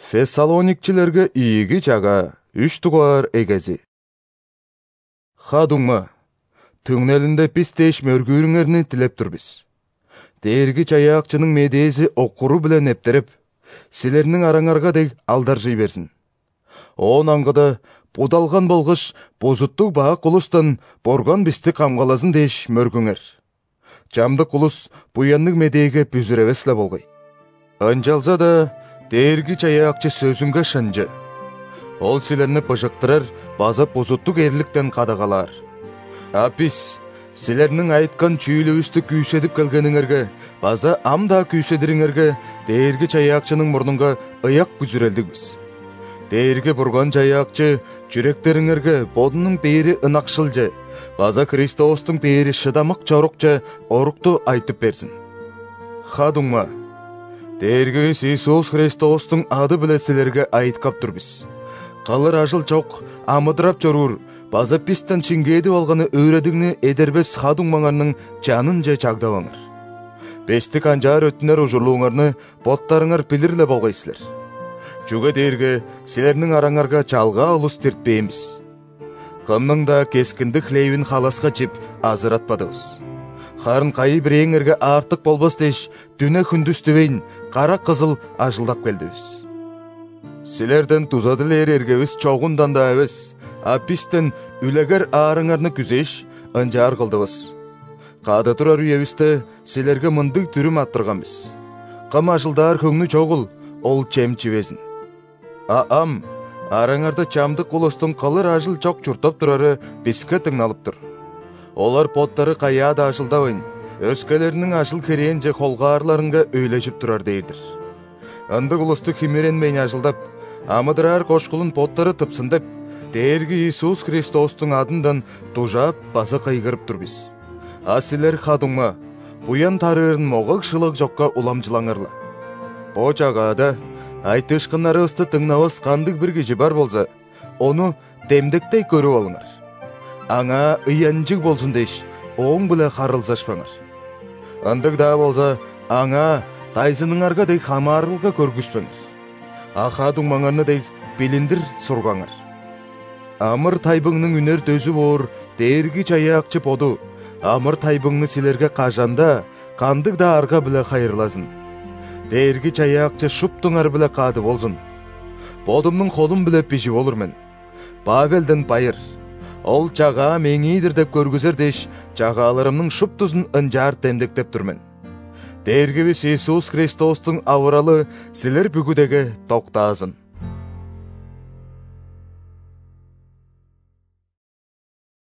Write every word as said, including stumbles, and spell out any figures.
Фессалоникчилерге ийги жага үч тугар эгези. Хадуңма, түңнелинде биз теш мөргүүрүңерни тилеп турбиз. Дээрги чаяакчынын медээси окуру билен эптирип, силернин араңарга дег алдаржый берсин. Он аңгыда будалган болгуш бузуттук баак кулустан боргон бизди камгаласын деш мөргүңер. Жамдык кулус буяннык медээге бүзүребесле болгой. Анжалса да дээрги чаяакчы сөзүнгө шынжы. Ол силерни быжыктырар, база бузуттук эрликтен кадагалар. А биз силернин айткан чүйлүбүздү күйсөдүп келгениңерге, база амда күйсөдүрүңерге дээрги чаяакчынын мурнунга ыяк бүзүрелдикбиз. Дээрги бурган чаяакчы жүректериңерге бодунун бээри ынакшылжы, база Христостун бээри шыдамык жорукча орукту айтып берсин. Хадуңма, Дээргибиз Иисус Христостун ады биле силерге айткап турбиз. Калыр ажыл жок, амыдырап жоруур, база бизден чиңгеди алганы өөрөдүңнү эдербес хадуңмаңарнын жанын же чагдабаңар. Бестик анжаар өттүнөр ужурлууңарны боттарыңар билирле болгойсилер. Жүгө дээрге силернин араңарга жалга улус тиртпеймиз. Кымның да кескиндик хлебин халаска жеп азыратпадыбыз. Харын кайы биреңерге артык болбос деш, дүнө күндүз түбейин кара кызыл ажылдап келдибиз. Силерден тузадылер эргебиз чогундан да эбес, а бизден үлегер аарыңарны күзеш ынжаар кылдыбыз. Када турар үйебизде силерге мындык түрүм аттырганбыз. Кам ажылдар көңнү чогул, ол чем чибесин. А ам, араңарда чамдык кулустун калыр ажыл чок чуртап турары бизге тыңналыптыр. Олар поттары каяада ажылдабын, өскелеринин ажыл керен же холгаарларынга өйлөжүп турар дейдир. Ынды кулусту химеренмейн ажылдап, амыдырар кошкулун поттары тыпсын деп, дээрги Иисус Христостун адындан тужап база кайгырып турбиз. А силер хадуңма, буян тарыырын могак шылык жокка уламжылаңарла. Бо жагада айтышкыннарыбызды тыңнабыз кандык бир киши бар болса, ону демдектей көрүп алыңар. Аңа ыянжык болсун деш, оң биле харылсашпаңар. Ындык да болса, аңа тайзыныңарга дег хамаарылга көргүзпөңөр. Ахадуңмаңарны дег билиндир сургаңар. Амыр тайбыңнын үнөр төзү боор, дээрги чаяакчы боду, амыр тайбыңны силерге кажанда, кандык да арга биле хайырласын. Дээрги чаяакчы шуптуңар биле кады болсун. Бодумнун холум биле пижи болур мен. Павелден байыр. Ол жага меңийдир деп көргүзер деш, жагаларымның шуптузун ынжаар темдектеп турмен. Дээргибиз Иисус Христостун авыралы силер бүгүдеге токтасын.